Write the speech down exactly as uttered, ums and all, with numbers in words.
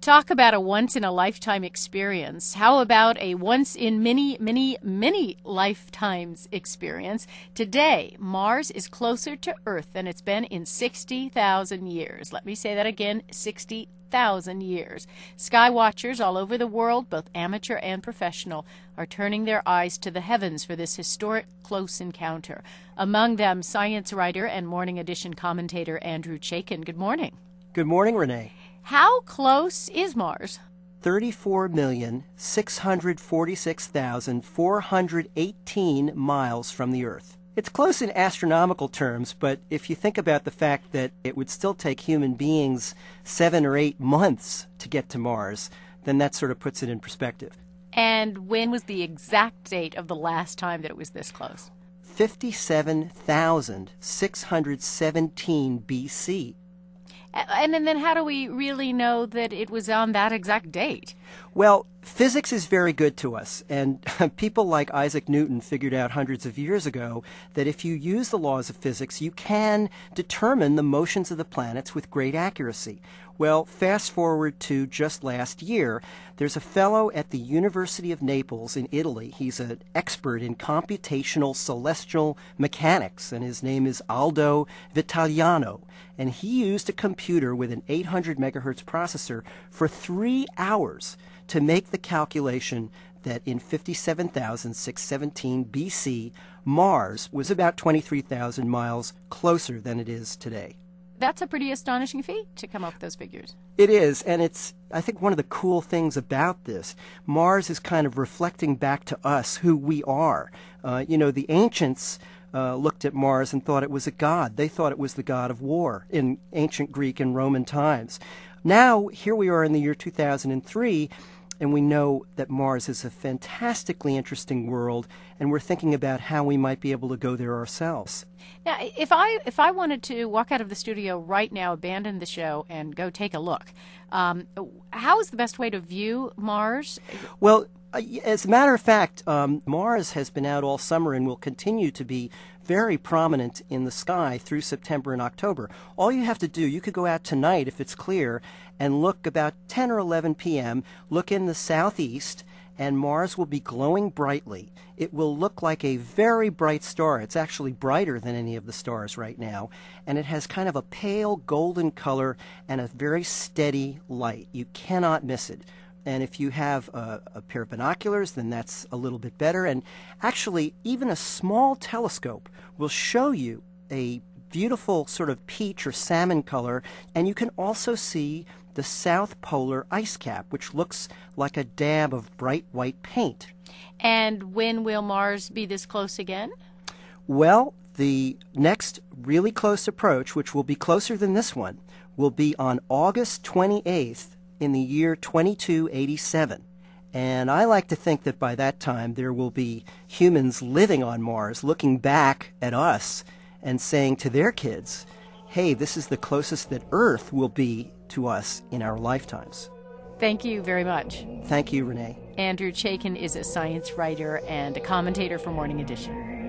Talk about a once-in-a-lifetime experience. How about a once-in-many, many, many lifetimes experience? Today, Mars is closer to Earth than it's been in sixty thousand years. Let me say that again, sixty thousand years. Sky watchers all over the world, both amateur and professional, are turning their eyes to the heavens for this historic close encounter. Among them, science writer and Morning Edition commentator Andrew Chaikin. Good morning. Good morning, Renee. How close is Mars? thirty-four million, six hundred forty-six thousand, four hundred eighteen miles from the Earth. It's close in astronomical terms, but if you think about the fact that it would still take human beings seven or eight months to get to Mars, then that sort of puts it in perspective. And when was the exact date of the last time that it was this close? fifty-seven thousand, six hundred seventeen B C. And then how do we really know that it was on that exact date? Well, physics is very good to us, and people like Isaac Newton figured out hundreds of years ago that if you use the laws of physics, you can determine the motions of the planets with great accuracy. Well, fast forward to just last year, there's a fellow at the University of Naples in Italy. He's an expert in computational celestial mechanics, and his name is Aldo Vitaliano. And he used a computer with an eight hundred megahertz processor for three hours to make the calculation that in fifty-seven thousand, six hundred seventeen B C, Mars was about twenty-three thousand miles closer than it is today. That's a pretty astonishing feat to come up with those figures. It is, and it's, I think, one of the cool things about this. Mars is kind of reflecting back to us who we are. Uh, you know, the ancients uh, looked at Mars and thought it was a god. They thought it was the god of war in ancient Greek and Roman times. Now, here we are in the year two thousand three, and we know that Mars is a fantastically interesting world, and we're thinking about how we might be able to go there ourselves. Now, if I if I wanted to walk out of the studio right now, abandon the show, and go take a look, um, how is the best way to view Mars? Well, as a matter of fact, um, Mars has been out all summer and will continue to be very prominent in the sky through September and October. All you have to do, you could go out tonight if it's clear and look about ten or eleven p m, look in the southeast, and Mars will be glowing brightly. It will look like a very bright star. It's actually brighter than any of the stars right now, and it has kind of a pale golden color and a very steady light. You cannot miss it. And if you have a, a pair of binoculars, then that's a little bit better. And actually, even a small telescope will show you a beautiful sort of peach or salmon color. And you can also see the South Polar ice cap, which looks like a dab of bright white paint. And when will Mars be this close again? Well, the next really close approach, which will be closer than this one, will be on August twenty-eighth. In the year twenty-two eighty-seven. And I like to think that by that time there will be humans living on Mars looking back at us and saying to their kids, hey, this is the closest that Earth will be to us in our lifetimes. Thank you very much. Thank you, Renee. Andrew Chaikin is a science writer and a commentator for Morning Edition.